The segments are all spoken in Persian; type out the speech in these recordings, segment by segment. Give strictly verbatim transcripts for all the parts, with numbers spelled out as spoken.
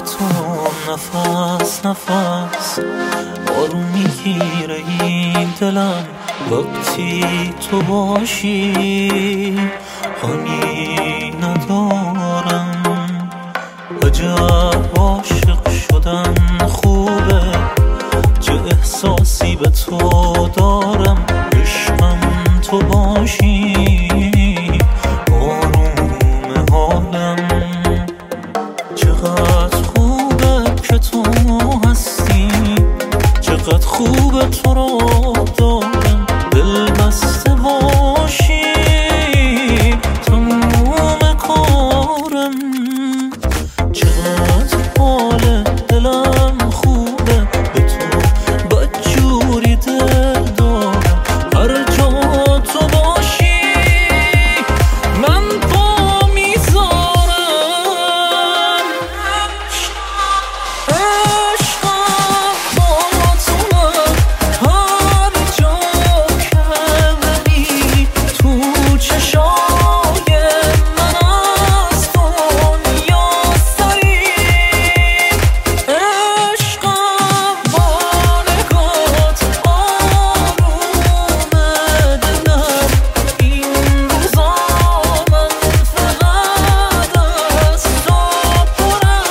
تو نفس نفس آروم میگیره این دلم وقتی تو باشی. حالی ندارم عجب عاشق شدن خوبه، چه احساسی به تو دارم. عشقم تو باشی آروم حالم. چقدر خوبه که تو هستی، چقدر خوبه تو رو دارم. دل بسته باشی تموم کارم. چقدر حال دلم خوبه، به تو بدجوری دل دارم. هر جا تو باشی من پا میذارم. عشقم با تو هر جا که بری، تو چشای من از دنیا سری. عشقم با نگات آروم دلم. این روزا من فقط از تو پرم.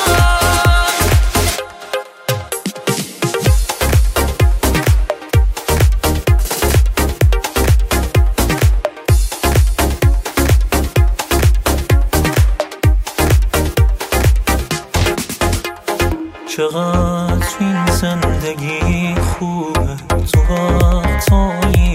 چقدر این زندگی خوبه، تو وقتایی